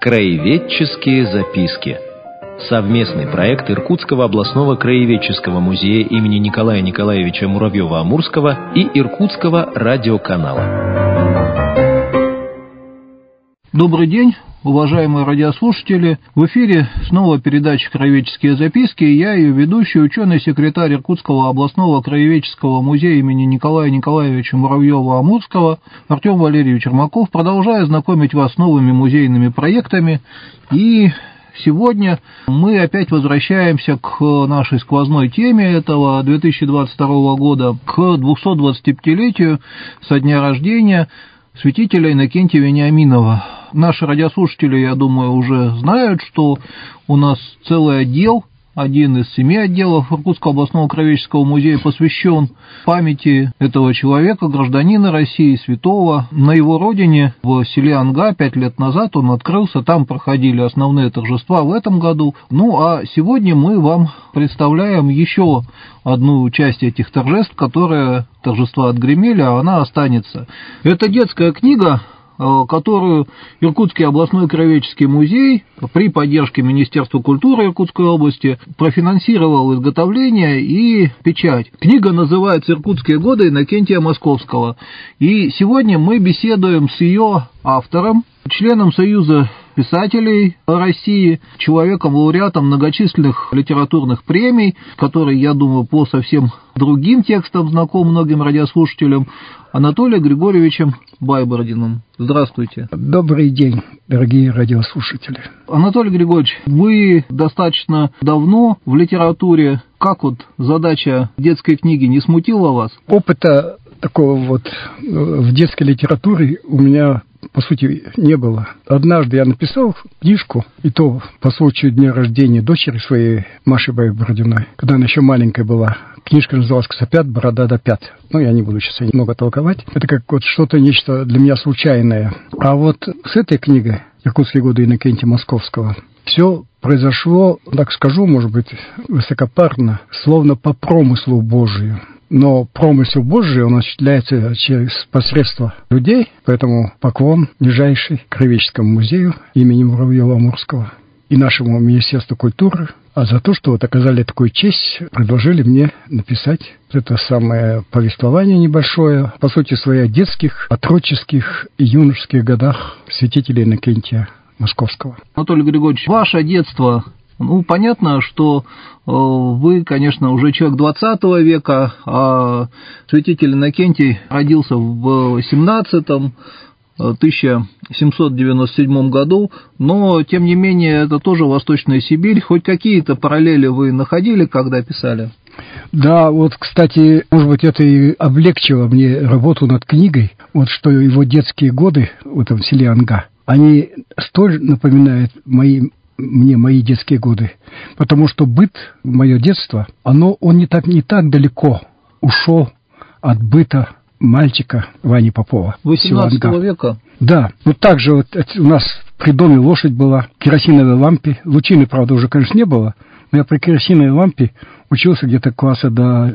Краеведческие записки. Совместный проект Иркутского областного краеведческого музея имени Николая Николаевича Муравьева-Амурского и Иркутского радиоканала. Добрый день, уважаемые радиослушатели. В эфире снова передача «Краеведческие записки». Я ее ведущий, ученый-секретарь Иркутского областного краеведческого музея имени Николая Николаевича Муравьева-Амурского Артем Валерьевич Ермаков. Продолжаю знакомить вас с новыми музейными проектами. И сегодня мы опять возвращаемся к нашей сквозной теме этого 2022 года, к 225-летию со дня рождения святителя Иннокентия Вениаминова. Наши радиослушатели, я думаю, уже знают, что у нас целый отдел, один из 7 отделов Иркутского областного краеведческого музея посвящен памяти этого человека, гражданина России, святого. На его родине, в селе Анга, 5 лет назад он открылся, там проходили основные торжества в этом году. Ну, а сегодня мы вам представляем еще одну часть этих торжеств, торжества отгремели, а она останется. Это детская книга, которую Иркутский областной краеведческий музей при поддержке Министерства культуры Иркутской области профинансировал изготовление и печать. Книга называется «Иркутские годы Иннокентия Московского». И сегодня мы беседуем с ее автором, членом Союза писателей России, человеком, лауреатом многочисленных литературных премий, который, я думаю, по совсем другим текстам знаком многим радиослушателям, Анатолием Григорьевичем Байбородиным. Здравствуйте. Добрый день, дорогие радиослушатели. Анатолий Григорьевич, вы достаточно давно в литературе. Как задача детской книги не смутила вас? Опыта такого в детской литературе у меня, по сути, не было. Однажды я написал книжку, и то по случаю дня рождения дочери своей, Маши Байбородиной, когда она еще маленькая была. Книжка называлась «Косопят, борода до пят». Я не буду сейчас много толковать. Это как что-то, нечто для меня случайное. А с этой книгой «Иркутские годы Иннокентия Московского» все произошло, так скажу, может быть, высокопарно, словно по промыслу Божию. Но промысел Божий, он осуществляется через посредство людей, поэтому поклон нижайший краеведческому музею имени Муравьева-Амурского и нашему Министерству культуры, за то, что оказали такую честь, предложили мне написать это самое повествование небольшое, по сути, своих детских, отроческих и юношеских годах святителя Иннокентия Московского. Анатолий Григорьевич, ваше детство... понятно, что вы, конечно, уже человек 20 века, а святитель Иннокентий родился в 1797 году, но, тем не менее, это тоже Восточная Сибирь. Хоть какие-то параллели вы находили, когда писали? Да, кстати, может быть, это и облегчило мне работу над книгой, что его детские годы в этом селе Анга, они столь напоминают мои детские годы, потому что быт, мое детство, он не так далеко ушел от быта мальчика Вани Попова. 18 века? Да, также у нас при доме лошадь была, керосиновой лампе, лучины, правда, уже, конечно, не было, но я при керосиновой лампе учился где-то класса до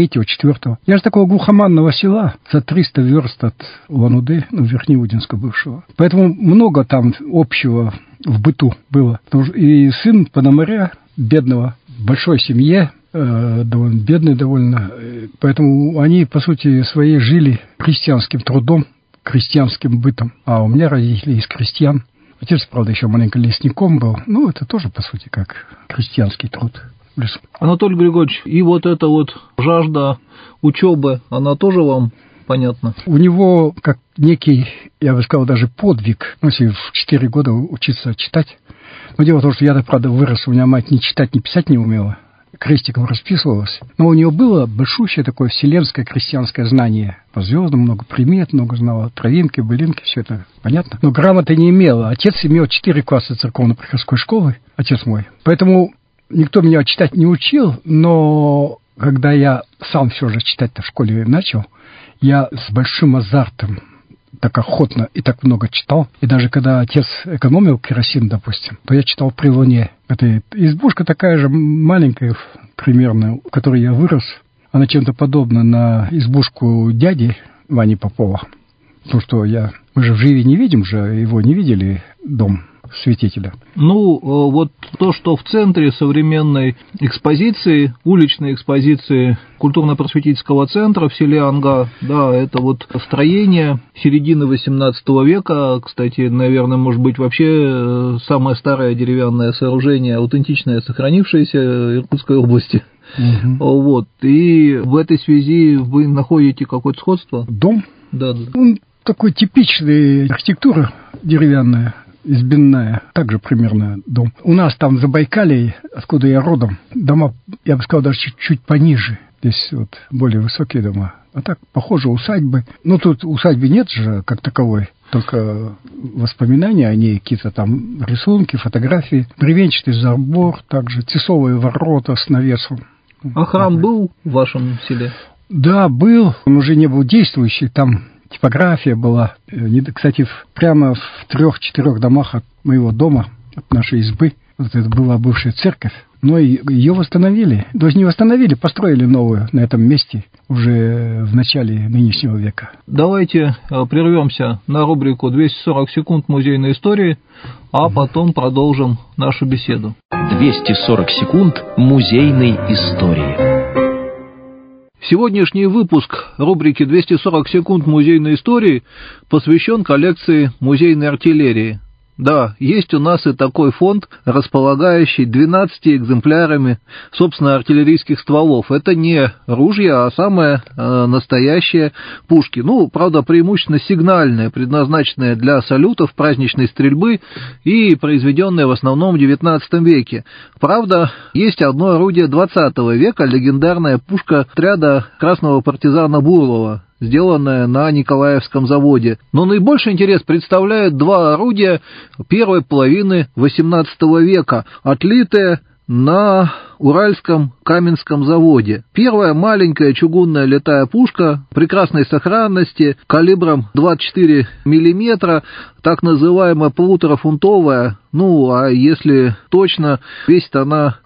3-4. Я же такого глухоманного села, за 300 верст от Улан-Удэ, Верхнеудинска бывшего. Поэтому много там общего в быту было. И сын Пономаря, бедного, в большой семье, довольно бедный довольно. Поэтому они, по сути, своей жили крестьянским трудом, крестьянским бытом. А у меня родители из крестьян. Отец, правда, еще маленько лесником был. Это тоже, по сути, как крестьянский труд. Анатолий Григорьевич, и эта жажда учебы, она тоже вам понятна? У него как некий, я бы сказал, даже подвиг, если в 4 года учиться читать. Но дело в том, что я, правда, вырос, у меня мать ни читать, ни писать не умела, крестиком расписывалась. Но у нее было большущее такое вселенское крестьянское знание. По звездам много примет, много знала травинки, былинки, все это понятно. Но грамоты не имела. Отец имел 4 класса церковно-приходской школы, отец мой. Поэтому никто меня читать не учил, но когда я сам все же читать-то в школе начал, я с большим азартом, так охотно и так много читал. И даже когда отец экономил керосин, допустим, то я читал «При луне». Это избушка такая же маленькая, примерно, в которой я вырос. Она чем-то подобна на избушку дяди Вани Попова. Потому что мы же в живе не видим же, его не видели, дом. святителя. Ну, вот то, что в центре современной экспозиции, уличной экспозиции культурно-просветительского центра в селе Анга, да, это вот строение середины XVIII века, кстати, наверное, может быть, вообще самое старое деревянное сооружение, аутентичное, сохранившееся в Иркутской области. Угу. Вот, и в этой связи вы находите какое-то сходство? Дом? Да. Он такой типичный, архитектура деревянная, избенная, также примерно дом. У нас там в Забайкалье, откуда я родом, дома, я бы сказал, даже чуть пониже. Здесь вот более высокие дома. А так, похоже, усадьбы. Ну, тут усадьбы нет же, как таковой. Только воспоминания о ней, какие-то там рисунки, фотографии. Бревенчатый забор, также тесовые ворота с навесом. А храм был в вашем селе? Да, был. Он уже не был действующий. Там типография была. Кстати, прямо в 3-4 домах от моего дома, от нашей избы, вот это была бывшая церковь. Но ее восстановили. Даже не восстановили, построили новую на этом месте уже в начале нынешнего века. Давайте прервемся на рубрику «240 секунд музейной истории», а потом продолжим нашу беседу. 240 секунд музейной истории. Сегодняшний выпуск рубрики «240 секунд музейной истории» посвящен коллекции музейной артиллерии. Да, есть у нас и такой фонд, располагающий 12 экземплярами, собственно, артиллерийских стволов. Это не ружья, а самые настоящие пушки. Ну, правда, преимущественно сигнальные, предназначенные для салютов, праздничной стрельбы и произведенные в основном в XIX веке. Правда, есть одно орудие XX века, легендарная пушка отряда красного партизана Бурлова, сделанная на Николаевском заводе. Но наибольший интерес представляют два орудия первой половины XVIII века, отлитые на Уральском Каменском заводе. Первая маленькая чугунная летая пушка прекрасной сохранности, калибром 24 мм, так называемая полуторафунтовая, ну, а если точно, весит она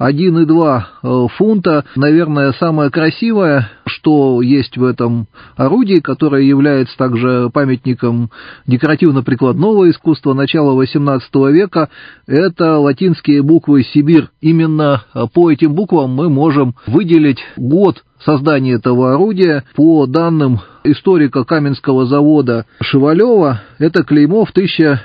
1,2 фунта. Наверное, самое красивое, что есть в этом орудии, которое является также памятником декоративно-прикладного искусства начала XVIII века, это латинские буквы «Сибирь». Именно по этим буквам мы можем выделить год создания этого орудия. По данным историка Каменского завода Шевалева, это клеймо в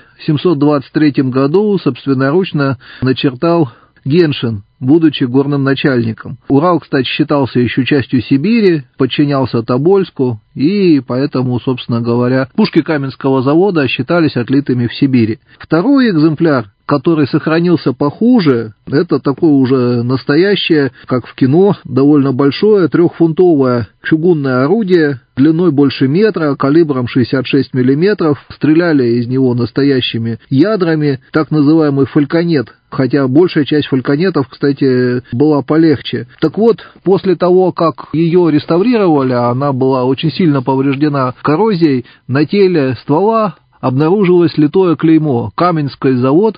1723 году собственноручно начертал Геншин, будучи горным начальником. Урал, кстати, считался еще частью Сибири, подчинялся Тобольску, и поэтому, собственно говоря, пушки Каменского завода считались отлитыми в Сибири. Второй экземпляр, который сохранился похуже, это такое уже настоящее, как в кино, довольно большое, 3-фунтовое чугунное орудие, длиной больше метра, калибром 66 мм, стреляли из него настоящими ядрами, так называемый фальконет, хотя большая часть фальконетов, кстати, была полегче. Так вот, после того, как ее реставрировали, она была очень сильно повреждена коррозией, на теле ствола обнаружилось литое клеймо «Каменский завод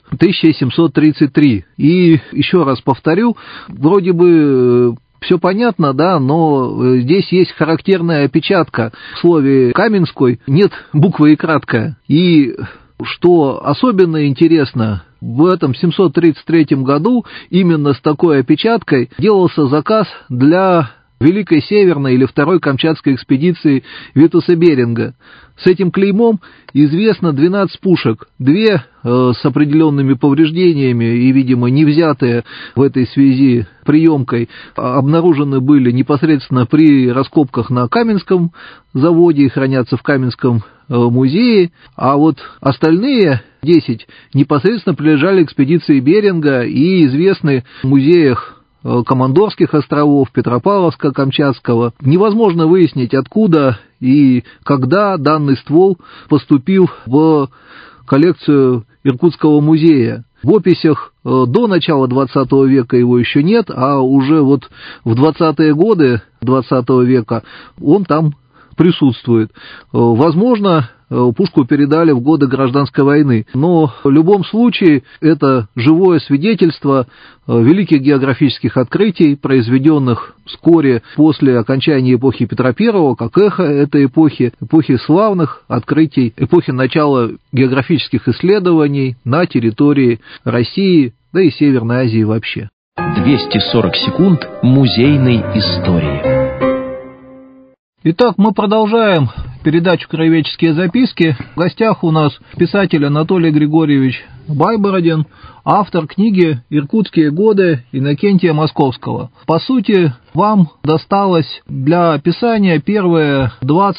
1733». И еще раз повторю, вроде бы все понятно, да, но здесь есть характерная опечатка. В слове «Каменской» нет буквы и краткая. И что особенно интересно, в этом 733 году именно с такой опечаткой делался заказ для Великой Северной или Второй Камчатской экспедиции Витуса Беринга. С этим клеймом известно 12 пушек, 2 с определенными повреждениями и, видимо, не взятые в этой связи приемкой, обнаружены были непосредственно при раскопках на Каменском заводе и хранятся в Каменском музее, а вот остальные 10 непосредственно прилежали экспедиции Беринга и известны в музеях Командорских островов, Петропавловска-Камчатского. Невозможно выяснить, откуда и когда данный ствол поступил в коллекцию Иркутского музея. В описях до начала XX века его еще нет, а уже вот в 20-е годы XX века он там присутствует. Возможно, пушку передали в годы Гражданской войны. Но в любом случае это живое свидетельство великих географических открытий, произведенных вскоре после окончания эпохи Петра I, как эхо этой эпохи славных открытий, эпохи начала географических исследований на территории России, да и Северной Азии вообще. 240 секунд музейной истории. Итак, мы продолжаем передачу «Краеведческие записки». В гостях у нас писатель Анатолий Григорьевич Байбородин, автор книги «Иркутские годы» Иннокентия Московского. По сути, вам досталось для описания первые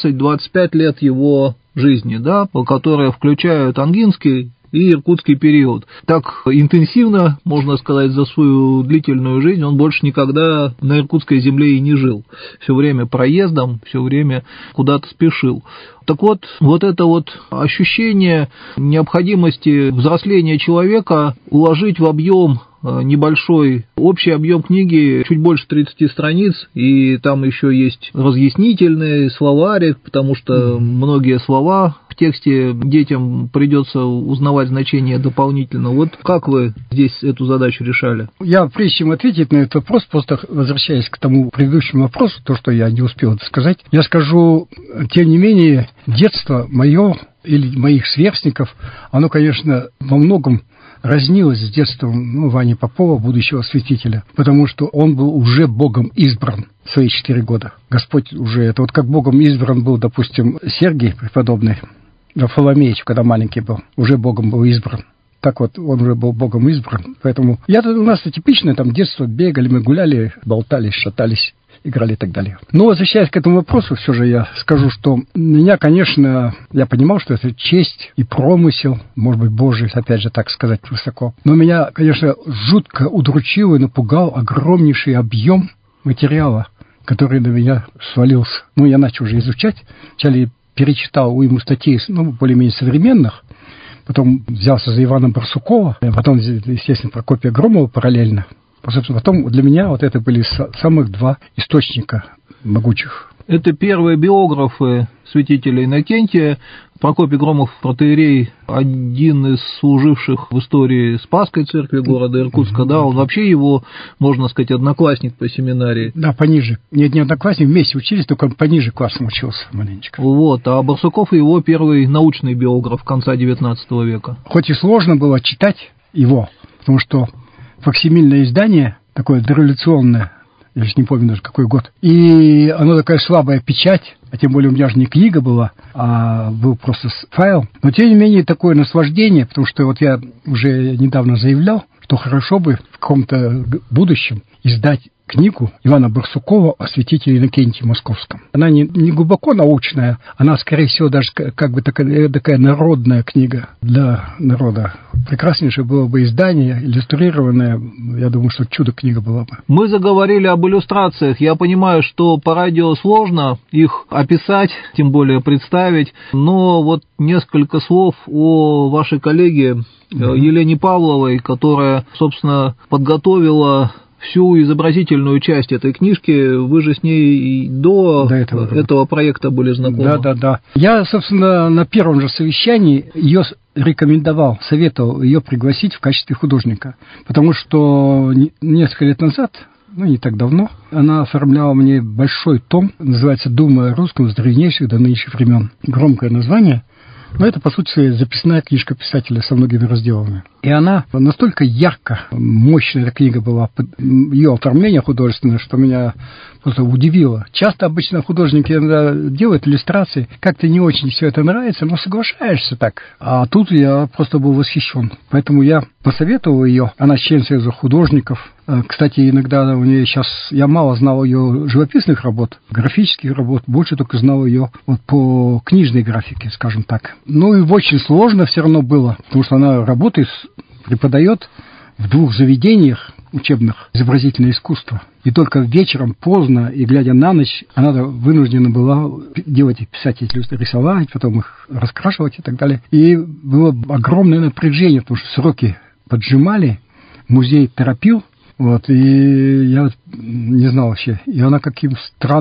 20-25 лет его жизни, да, которые включают Ангинский и иркутский период. Так интенсивно, можно сказать, за свою длительную жизнь он больше никогда на иркутской земле и не жил. Все время проездом, все время куда-то спешил. Так вот, вот это вот ощущение необходимости взросления человека уложить в объем небольшой, общий объем книги чуть больше 30 страниц, и там еще есть разъяснительный словарик, потому что многие слова в тексте детям придется узнавать значение дополнительно. Вот как вы здесь эту задачу решали? Я, прежде чем ответить на этот вопрос, просто возвращаясь к тому предыдущему вопросу, то, что я не успел сказать, я скажу, тем не менее, детство мое или моих сверстников, оно, конечно, во многом разнилось с детством Вани Попова, будущего святителя, потому что он был уже Богом избран в свои 4 года. Господь уже, это вот как Богом избран был, допустим, Сергий преподобный, Варфоломеич, когда маленький был, уже Богом был избран. Так вот, он уже был Богом избран. Поэтому у нас типичное там детство, бегали, мы гуляли, болтались, шатались, играли и так далее. Но возвращаясь к этому вопросу, все же я скажу, что меня, конечно, я понимал, что это честь и промысел, может быть, Божий, опять же, так сказать, высоко. Но меня, конечно, жутко удручил и напугал огромнейший объем материала, который на меня свалился. Я начал уже изучать, вначале перечитал уйму статей, более-менее современных, потом взялся за Ивана Барсукова, потом, естественно, Прокопия Громова параллельно. Потом для меня вот это были самых 2 источника могучих. Это первые биографы святителя Иннокентия. Прокопий Громов, протоиерей, один из служивших в истории Спасской церкви города Иркутска, да, он вообще его, можно сказать, одноклассник по семинарии. Да, пониже. Нет, не одноклассник, вместе учились, только он пониже классом учился маленечко. Вот, а Барсуков его первый научный биограф конца XIX века. Хоть и сложно было читать его, потому что факсимильное издание, такое дореволюционное, я же не помню даже какой год, и оно такая слабая печать, а тем более у меня же не книга была, а был просто файл. Но тем не менее такое наслаждение, потому что вот я уже недавно заявлял, что хорошо бы в каком-то будущем издать книгу Ивана Барсукова о святителе Иннокентии Московском. Она не глубоко научная, она, скорее всего, даже как бы такая народная книга для народа. Прекраснейшее было бы издание, иллюстрированное, я думаю, что чудо-книга была бы. Мы заговорили об иллюстрациях. Я понимаю, что по радио сложно их описать, тем более представить, но вот несколько слов о вашей коллеге Елене Павловой, которая, собственно, подготовила всю изобразительную часть этой книжки. Вы же с ней до этого проекта были знакомы. Да. Я, собственно, на первом же совещании ее рекомендовал, советовал ее пригласить в качестве художника, потому что несколько лет назад, не так давно, она оформляла мне большой том, называется «Думы о русском с древнейших до нынешних времен». Громкое название. Но это, по сути, записная книжка писателя со многими разделами. И она настолько ярко, мощная эта книга была, ее оформление художественное, что меня просто удивило. Часто обычно художники иногда делают иллюстрации, как-то не очень все это нравится, но соглашаешься так. А тут я просто был восхищен. Поэтому я посоветовал ее, она член Союза художников. Кстати, иногда у нее сейчас, я мало знал ее живописных работ, графических работ, больше только знал ее вот по книжной графике, скажем так. И очень сложно все равно было, потому что она работает, преподает в 2 заведениях учебных изобразительное искусство. И только вечером, поздно, и глядя на ночь, она вынуждена была делать их, писать эти рисовать, потом их раскрашивать и так далее. И было огромное напряжение, потому что сроки поджимали, музей торопил. И я не знал вообще. И она каким странным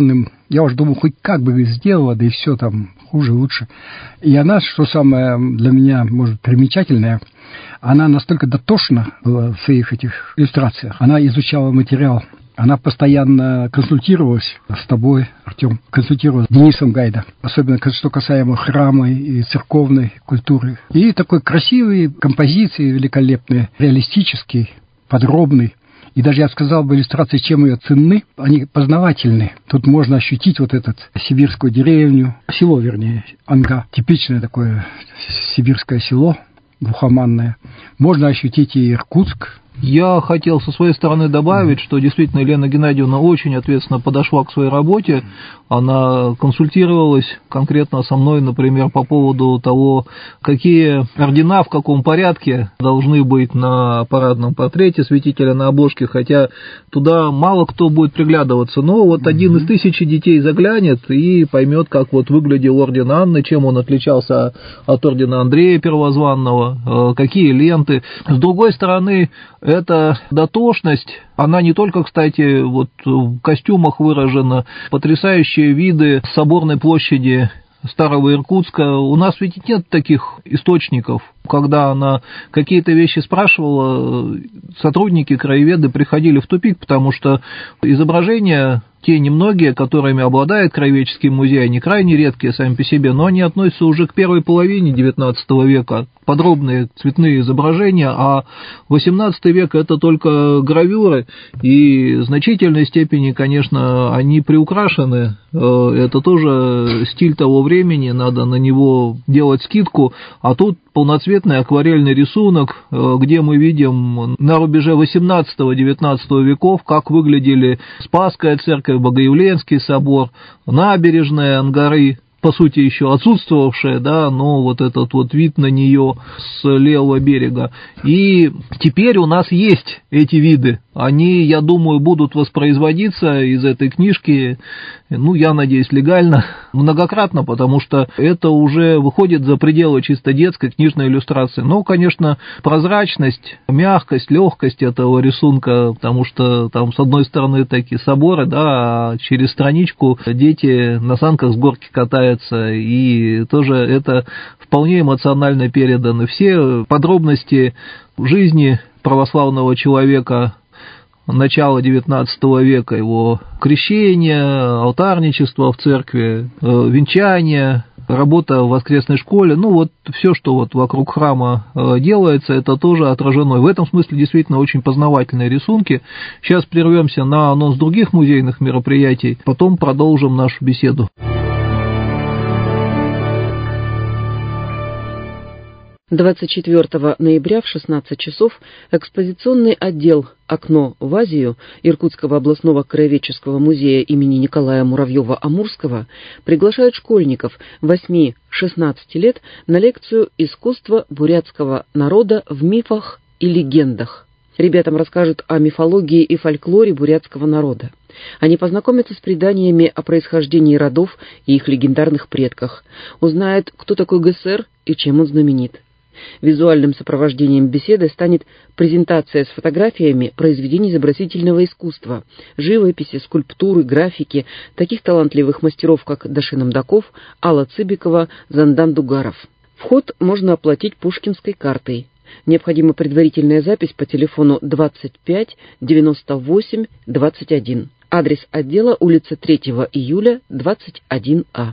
Я уже думал, хоть как бы сделала, да и все там хуже, лучше. И она, что самое для меня, может, примечательное, она настолько дотошна была в своих этих иллюстрациях. Она изучала материал. Она постоянно консультировалась с тобой, Артем, консультировалась с Денисом Гайда, особенно что касаемо храма и церковной культуры. И такой красивые композиции великолепные, реалистический, подробный. И даже, я сказал бы, иллюстрации, чем ее ценны, они познавательны. Тут можно ощутить вот этот сибирскую деревню, село, вернее, Анга, типичное такое сибирское село, глухоманное. Можно ощутить и Иркутск. Я хотел со своей стороны добавить, что действительно Елена Геннадьевна очень ответственно подошла к своей работе. Она консультировалась конкретно со мной, например, по поводу того, какие ордена в каком порядке должны быть на парадном портрете святителя на обложке, хотя туда мало кто будет приглядываться. Но вот один из 1000 детей заглянет и поймет, как вот выглядел орден Анны, чем он отличался от ордена Андрея Первозванного, какие ленты. С другой стороны, эта дотошность, она не только, кстати, вот в костюмах выражена, потрясающие виды соборной площади Старого Иркутска. У нас ведь нет таких источников. Когда она какие-то вещи спрашивала, сотрудники, краеведы приходили в тупик, потому что изображения, те немногие, которыми обладает Краеведческий музей, они крайне редкие сами по себе, но они относятся уже к первой половине XIX века. Подробные цветные изображения, а XVIII век – это только гравюры, и в значительной степени, конечно, они приукрашены. Это тоже стиль того времени, надо на него делать скидку, а тут полноцветный акварельный рисунок, где мы видим на рубеже XVIII-XIX веков, как выглядели Спасская церковь, Богоявленский собор, набережная Ангары, по сути, еще отсутствовавшая, да, но вот этот вот вид на нее с левого берега. И теперь у нас есть эти виды. Они, я думаю, будут воспроизводиться из этой книжки, ну, я надеюсь, легально, многократно, потому что это уже выходит за пределы чисто детской книжной иллюстрации. Но, конечно, прозрачность, мягкость, легкость этого рисунка, потому что там с одной стороны такие соборы, да, а через страничку дети на санках с горки катаются, и тоже это вполне эмоционально переданы. Все подробности жизни православного человека начала XIX века, его крещение, алтарничество в церкви, венчание, работа в воскресной школе, ну вот все, что вот вокруг храма делается, это тоже отражено. И в этом смысле действительно очень познавательные рисунки. Сейчас прервемся на анонс других музейных мероприятий, потом продолжим нашу беседу. 24 ноября в 16 часов экспозиционный отдел «Окно в Азию» Иркутского областного краеведческого музея имени Николая Муравьева-Амурского приглашает школьников 8-16 лет на лекцию «Искусство бурятского народа в мифах и легендах». Ребятам расскажут о мифологии и фольклоре бурятского народа. Они познакомятся с преданиями о происхождении родов и их легендарных предках, узнают, кто такой ГСР и чем он знаменит. Визуальным сопровождением беседы станет презентация с фотографиями произведений изобразительного искусства, живописи, скульптуры, графики, таких талантливых мастеров, как Дашин Амдаков, Алла Цыбикова, Зандан Дугаров. Вход можно оплатить пушкинской картой. Необходима предварительная запись по телефону 25 98 21. Адрес отдела: улица 3 июля, 21А.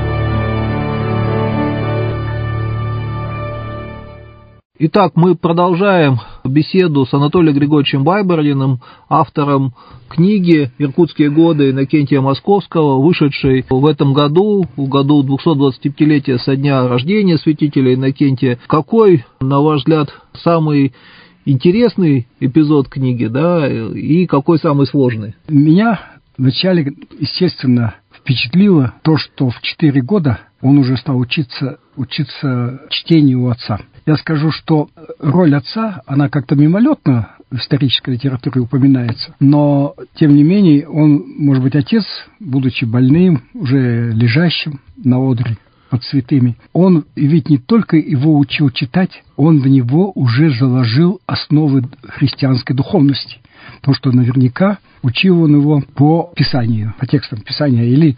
Итак, мы продолжаем беседу с Анатолием Григорьевичем Байберлиным, автором книги «Иркутские годы» Иннокентия Московского, вышедшей в этом году, в году 225-летия со дня рождения святителя Иннокентия. Какой, на ваш взгляд, самый интересный эпизод книги, да, и какой самый сложный? Меня вначале, естественно, впечатлило то, что в 4 года он уже стал учиться чтению у отца. Я скажу, что роль отца, она как-то мимолетно в исторической литературе упоминается, но, тем не менее, он, может быть, отец, будучи больным, уже лежащим на одре, под святыми. Он ведь не только его учил читать, он в него уже заложил основы христианской духовности. Потому что наверняка учил он его по Писанию, по текстам Писания или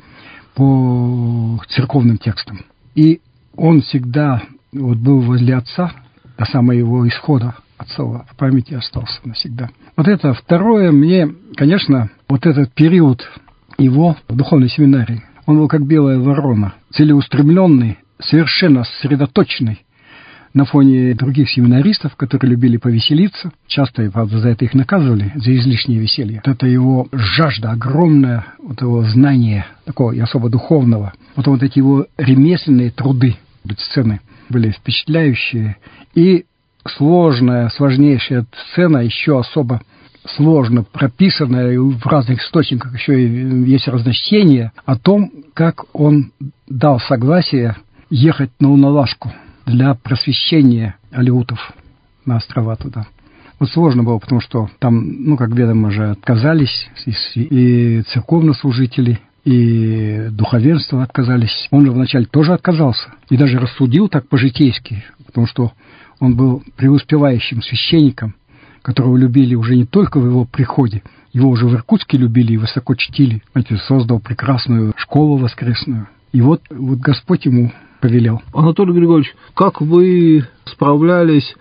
по церковным текстам. И он всегда был возле отца до самого его исхода отцова, в памяти остался навсегда. Вот это второе, мне, конечно, вот этот период его в духовной семинарии, он был как белая ворона, целеустремленный, совершенно сосредоточенный на фоне других семинаристов, которые любили повеселиться. Часто, правда, за это их наказывали, за излишнее веселье. Вот это его жажда огромная, вот его знание такого и особо духовного. Потом вот эти его ремесленные труды, сцены были впечатляющие. И сложнейшая сцена, еще особо сложно прописанная, и в разных источниках еще и есть разночтения о том, как он дал согласие ехать на Уналашку для просвещения алеутов на острова туда. Вот сложно было, потому что там, как ведомо же, отказались и церковнослужители, и духовенство отказались. Он же вначале тоже отказался и даже рассудил так по-житейски, потому что он был преуспевающим священником, которого любили уже не только в его приходе, его уже в Иркутске любили и высоко чтили. Знаете, создал прекрасную школу воскресную. И вот Господь ему повелел. Анатолий Григорьевич, как вы справлялись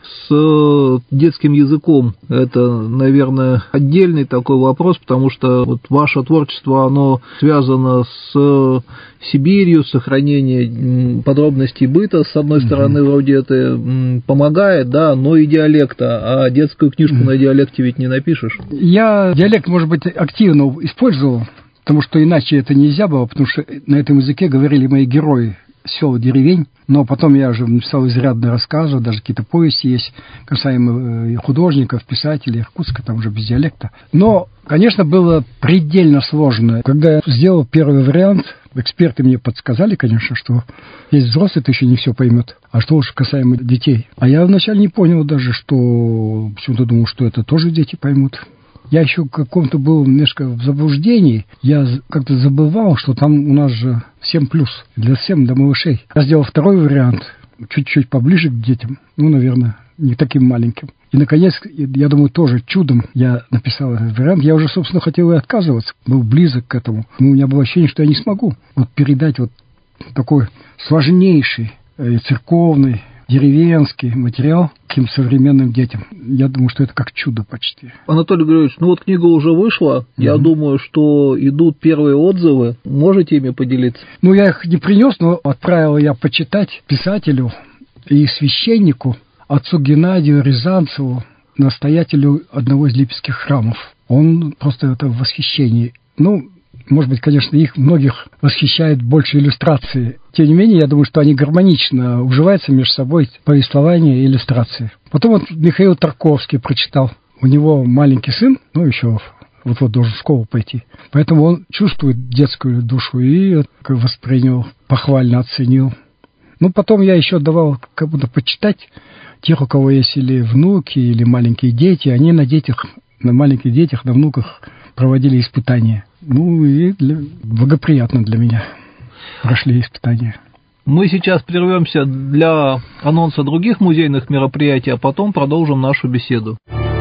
с детским языком? Это, наверное, отдельный такой вопрос, потому что вот ваше творчество, оно связано с Сибирью, сохранение подробностей быта. С одной стороны, вроде это помогает, да, но и диалекта, а детскую книжку на диалекте ведь не напишешь. Я диалект, может быть, активно использовал, потому что иначе это нельзя было, потому что на этом языке говорили мои герои сел, деревень, но потом я уже написал изрядно рассказов, даже какие-то повести есть касаемо художников, писателей Иркутска, там уже без диалекта. Но, конечно, было предельно сложно. Когда я сделал первый вариант, эксперты мне подсказали, конечно, что есть взрослый, ты еще не все поймет. А что уж касаемо детей. А я вначале не понял даже, что почему-то думал, что это тоже дети поймут. Я еще в каком-то был немножко в заблуждении. Я как-то забывал, что там у нас же 7+, для 7 до малышей. Я сделал второй вариант, чуть-чуть поближе к детям. Наверное, не таким маленьким. И, наконец, я думаю, тоже чудом я написал этот вариант. Я уже, собственно, хотел и отказываться. Был близок к этому. Но у меня было ощущение, что я не смогу передать такой сложнейший церковный, деревенский материал таким современным детям. Я думаю, что это как чудо почти. Анатолий Григорьевич, книга уже вышла. Я думаю, что идут первые отзывы. Можете ими поделиться? Я их не принес, но отправил я почитать писателю и священнику, отцу Геннадию Рязанцеву, настоятелю одного из липецких храмов. Он просто это в восхищении. Может быть, конечно, их многих восхищает больше иллюстрации. Тем не менее, я думаю, что они гармонично уживаются между собой, повествование и иллюстрации. Потом Михаил Тарковский прочитал. У него маленький сын, еще вот должен в школу пойти. Поэтому он чувствует детскую душу и воспринял, похвально оценил. Потом я еще давал как будто почитать тех, у кого есть или внуки, или маленькие дети. Они на маленьких детях, на внуках проводили испытания. И благоприятно для меня прошли испытания. Мы сейчас прервемся для анонса других музейных мероприятий, а потом продолжим нашу беседу.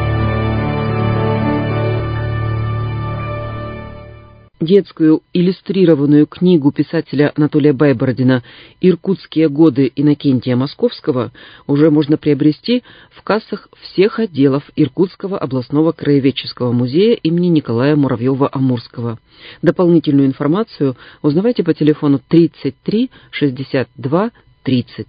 Детскую иллюстрированную книгу писателя Анатолия Байбородина «Иркутские годы» Иннокентия Московского уже можно приобрести в кассах всех отделов Иркутского областного краеведческого музея имени Николая Муравьева-Амурского. Дополнительную информацию узнавайте по телефону 33 62 30.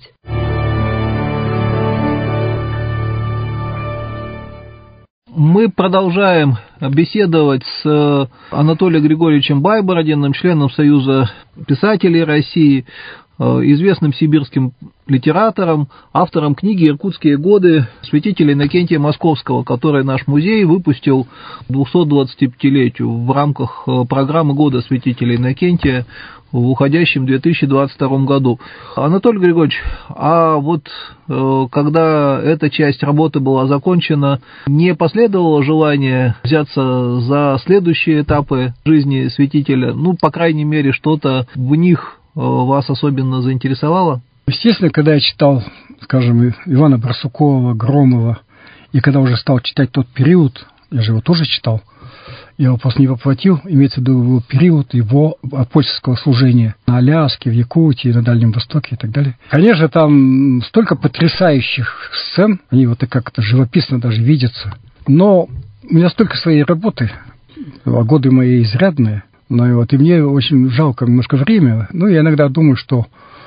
Мы продолжаем беседовать с Анатолием Григорьевичем Байбородиным, членом Союза писателей России, известным сибирским литератором, автором книги «Иркутские годы» святителя Иннокентия Московского, который наш музей выпустил к 225-летию в рамках программы «Года святителя Иннокентия» в уходящем 2022 году. Анатолий Григорьевич, а когда эта часть работы была закончена, не последовало желание взяться за следующие этапы жизни святителя? По крайней мере, что-то в них вас особенно заинтересовало? Естественно, когда я читал, скажем, Ивана Барсукова, Громова, и когда уже стал читать тот период, я же его тоже читал, я его просто не воплотил, имеется в виду его период, его апостольского служения на Аляске, в Якутии, на Дальнем Востоке и так далее. Конечно, там столько потрясающих сцен, они вот как-то живописно даже видятся, но у меня столько своей работы, а годы мои изрядные, но вот и мне очень жалко немножко время, но я иногда думаю, что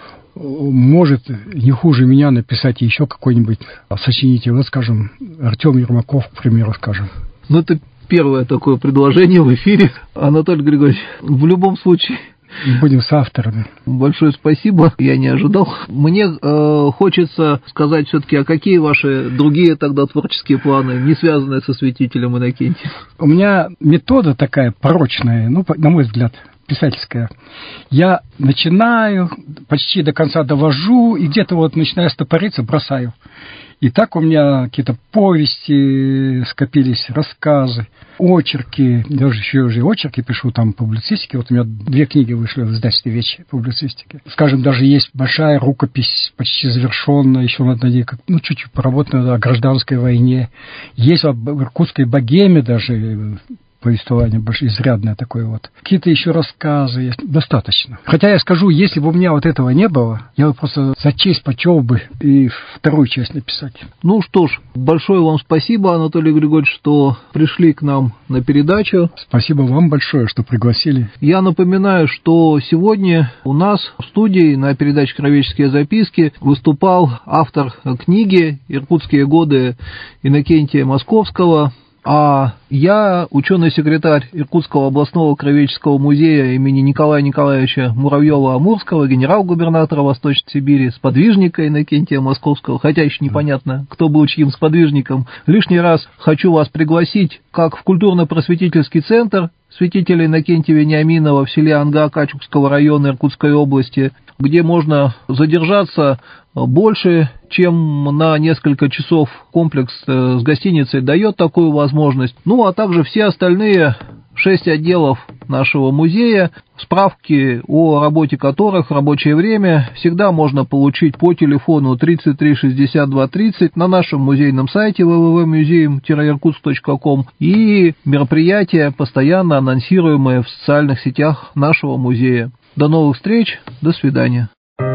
может не хуже меня написать еще какой-нибудь сочинитель, вот, скажем, Артем Ермаков, к примеру, скажем. Ну, это первое такое предложение в эфире. Анатолий Григорьевич, в любом случае... Будем с авторами. Большое спасибо, я не ожидал. Мне хочется сказать все-таки, а какие ваши другие тогда творческие планы, не связанные со святителем Иннокентием? У меня метода такая порочная, ну, на мой взгляд, писательская. Я начинаю, почти до конца довожу, и где-то вот начинаю стопориться, бросаю. И так у меня какие-то повести скопились, рассказы, очерки. Я же еще очерки пишу, там публицистики. Вот у меня 2 книги вышли в издательстве «Вечи» публицистики. Скажем, даже есть большая рукопись, почти завершенная, еще надо чуть-чуть поработать надо о гражданской войне. Есть об иркутской богеме даже повествование изрядное такое вот. Какие-то еще рассказы есть. Достаточно. Хотя я скажу, если бы у меня вот этого не было, я бы просто за честь почел бы и 2-ю часть написать. Ну что ж, большое вам спасибо, Анатолий Григорьевич, что пришли к нам на передачу. Спасибо вам большое, что пригласили. Я напоминаю, что сегодня у нас в студии на передаче «Краеведческие записки» выступал автор книги «Иркутские годы» Иннокентия Московского. А я, ученый-секретарь Иркутского областного краеведческого музея имени Николая Николаевича Муравьева-Амурского, генерал-губернатора Восточной Сибири, сподвижника Иннокентия Московского, хотя еще непонятно, кто был чьим сподвижником, лишний раз хочу вас пригласить как в культурно-просветительский центр святителя Иннокентия Вениаминова в селе Анга Качукского района Иркутской области, где можно задержаться больше, чем на несколько часов. Комплекс с гостиницей дает такую возможность. Ну, а также все остальные 6 отделов нашего музея, справки о работе которых, рабочее время, всегда можно получить по телефону 33 62 30 на нашем музейном сайте www.museum-irkutsk.com и мероприятия, постоянно анонсируемые в социальных сетях нашего музея. До новых встреч, до свидания.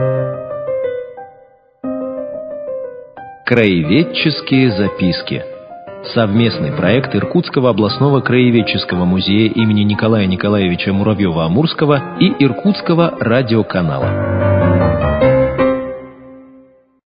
Краеведческие записки. Совместный проект Иркутского областного краеведческого музея имени Николая Николаевича Муравьева-Амурского и Иркутского радиоканала.